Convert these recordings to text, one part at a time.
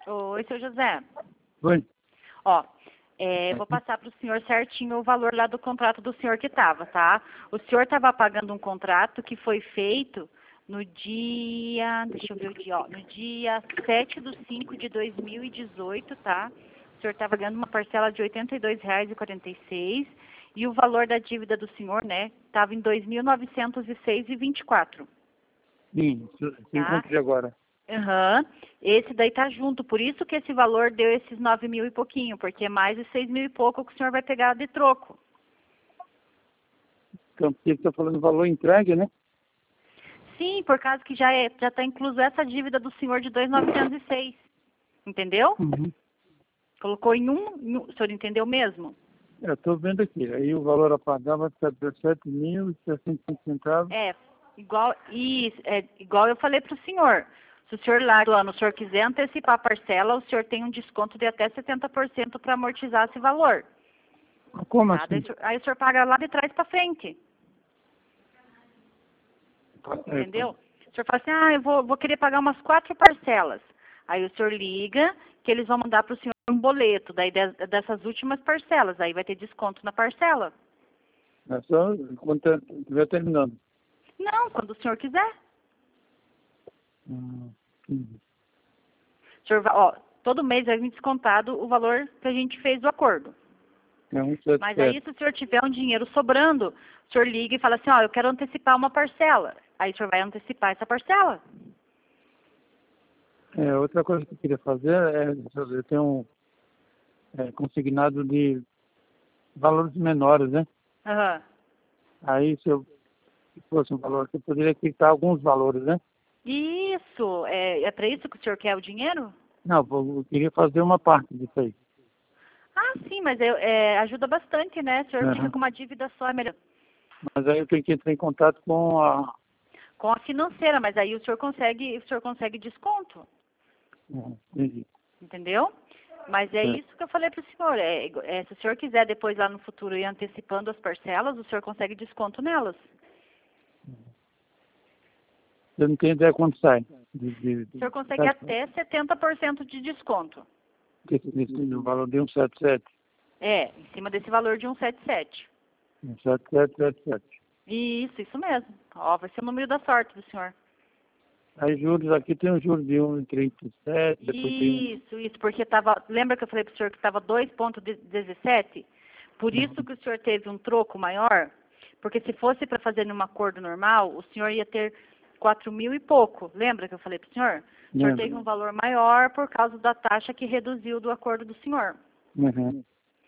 Oi, seu José. Oi. Ó, vou passar para o senhor certinho o valor lá do contrato do senhor que estava, tá? O senhor estava pagando um contrato que foi feito no dia, deixa eu ver o dia, ó, no dia 7/5/2018, tá? O senhor estava pagando uma parcela de R$ 82,46 e o valor da dívida do senhor, né, estava em 2.906,24. Sim, Tá? encontrei agora. Aham. Esse daí tá junto, por isso que esse valor deu esses 9.000 e pouquinho, porque é mais de 6.000 e pouco que o senhor vai pegar de troco. Então, você está falando valor entregue, né? Sim, por causa que já tá incluso essa dívida do senhor de 2.906. Entendeu? Uhum. Colocou o senhor entendeu mesmo? Eu estou vendo aqui. Aí o valor a pagar vai ser 17.065 centavos. Igual eu falei para o senhor. Se o senhor lá do ano, o senhor quiser antecipar a parcela, o senhor tem um desconto de até 70% para amortizar esse valor. Como Tá? assim? Aí o senhor paga lá de trás para frente. Entendeu? O senhor fala assim, eu vou querer pagar umas 4 parcelas. Aí o senhor liga, que eles vão mandar para o senhor um boleto, daí dessas últimas parcelas, aí vai ter desconto na parcela. É só quando estiver terminando. Não, quando o senhor quiser. Entendi. O senhor todo mês vai vir descontado o valor que a gente fez do acordo. É Mas aí, 177. se o senhor tiver um dinheiro sobrando, o senhor liga e fala assim, eu quero antecipar uma parcela. Aí o senhor vai antecipar essa parcela. Outra coisa que eu queria fazer eu tenho consignado de valores menores, né? Aham. Aí se fosse um valor, eu poderia quitar alguns valores, né? Isso, é para isso que o senhor quer o dinheiro? Não, eu queria fazer uma parte disso aí. Ah, sim, mas ajuda bastante, né? O senhor fica Uhum. com uma dívida só, é melhor. Mas aí eu tenho que entrar em contato com a... Com a financeira, mas aí o senhor consegue desconto, Entendi. entendeu? Mas é Certo. isso que eu falei para o senhor. Se o senhor quiser depois lá no futuro ir antecipando as parcelas, o senhor consegue desconto nelas. Eu não tenho ideia quanto sai. O senhor consegue até 70% de desconto. Do valor de 177. Em cima desse valor de 177. 17777. Isso mesmo. Ó, vai ser o número da sorte do senhor. Aí juros, aqui tem um juros de 1,37, depois tem Isso, porque lembra que eu falei para o senhor que estava 2,17? Por isso que o senhor teve um troco maior, porque se fosse para fazer num acordo normal, o senhor ia ter 4.000 e pouco. Lembra que eu falei para o senhor? O senhor teve um valor maior por causa da taxa que reduziu do acordo do senhor. Uhum.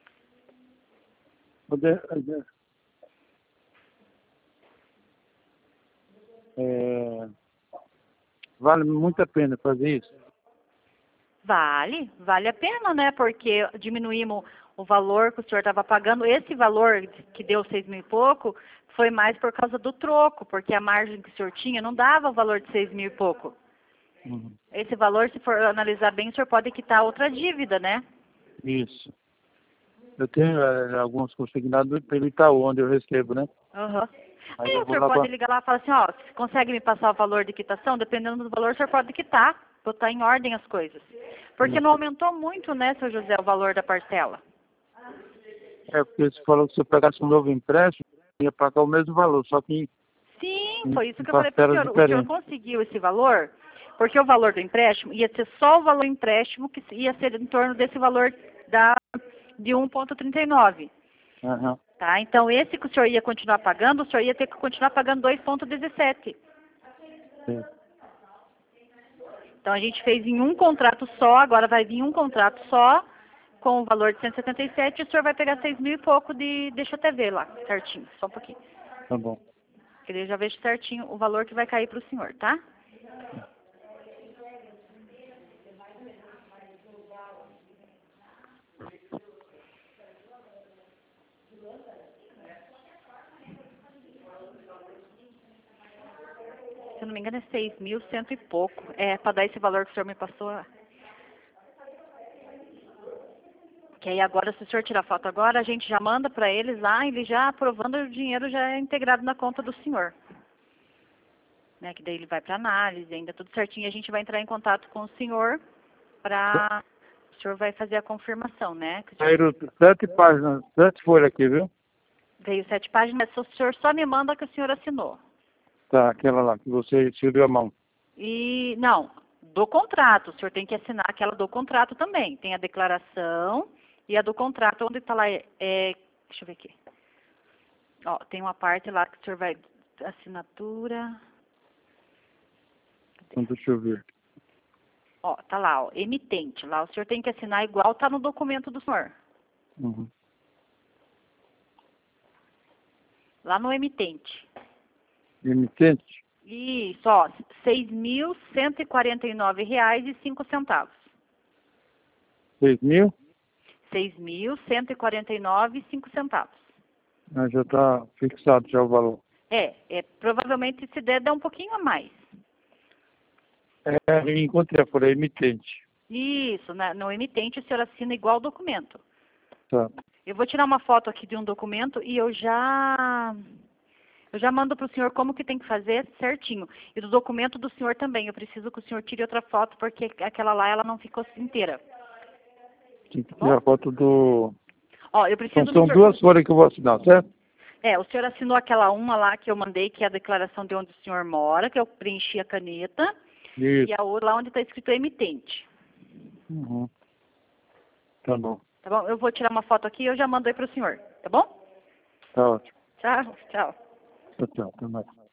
Vale muito a pena fazer isso. Vale a pena, né? Porque diminuímos o valor que o senhor estava pagando. Esse valor que deu 6.000 e pouco foi mais por causa do troco, porque a margem que o senhor tinha não dava o valor de 6.000 e pouco. Uhum. Esse valor, se for analisar bem, o senhor pode quitar outra dívida, né? Isso. Eu tenho alguns consignados pelo Itaú, onde eu recebo, né? Uhum. Aí Aí eu o vou senhor lá pode ligar lá e falar assim, você consegue me passar o valor de quitação? Dependendo do valor, o senhor pode quitar, botar em ordem as coisas. Porque não aumentou muito, né, seu José, o valor da parcela. Porque você falou que se eu pegasse um novo empréstimo, eu ia pagar o mesmo valor, só que Sim, foi isso em que eu falei para o parcelas senhor. O senhor diferentes. conseguiu esse valor, porque o valor do empréstimo ia ser só o valor do empréstimo, que ia ser em torno desse valor de 1,39. Uhum. Tá? Então, esse que o senhor ia continuar pagando, o senhor ia ter que continuar pagando 2,17. Então, a gente fez em um contrato só, agora vai vir um contrato só, com o valor de 177, e o senhor vai pegar 6.000 e pouco de... Deixa eu até ver lá, certinho, só um pouquinho. Tá bom. Que eu já vejo certinho o valor que vai cair para o senhor, tá? Se eu não me engano, é 6.100 e pouco. Para dar esse valor que o senhor me passou. Que aí agora, se o senhor tirar foto agora, a gente já manda para eles lá, eles já aprovando, o dinheiro já é integrado na conta do senhor. Né? Que daí ele vai para análise, ainda tudo certinho. A gente vai entrar em contato com o senhor para... O senhor vai fazer a confirmação, né? Que o senhor Saíram 7 páginas, 7 folhas aqui, viu? veio 7 páginas, o senhor só me manda que o senhor assinou. Tá, aquela lá que você escreveu a mão. E, não, do contrato, o senhor tem que assinar aquela do contrato também. Tem a declaração e a do contrato, onde está lá, deixa eu ver aqui. Ó, tem uma parte lá que o senhor vai, assinatura. Então, deixa eu ver. Ó, tá lá, ó, emitente. Lá o senhor tem que assinar igual tá no documento do senhor. Uhum. Lá no emitente. Emitente? Isso, ó, R$ 6.149,05. 6.000? R$ 6.149,05. Já está fixado já o valor. Provavelmente se der, dá um pouquinho a mais. Encontrei a folha emitente. Isso, no emitente o senhor assina igual o documento. Tá. Eu vou tirar uma foto aqui de um documento e eu já mando para o senhor como que tem que fazer certinho. E do documento do senhor também. Eu preciso que o senhor tire outra foto porque aquela lá ela não ficou inteira. Tem que tirar a foto do... Ó, eu preciso Então, são do senhor... duas folhas que eu vou assinar, certo? O senhor assinou aquela uma lá que eu mandei, que é a declaração de onde o senhor mora, que eu preenchi a caneta. Isso. E a outra lá onde está escrito emitente. Uhum. Tá bom. Tá bom? Eu vou tirar uma foto aqui e eu já mando aí para o senhor. Tá bom? Tá ótimo. Tchau, tchau. Tchau, tchau. Até mais.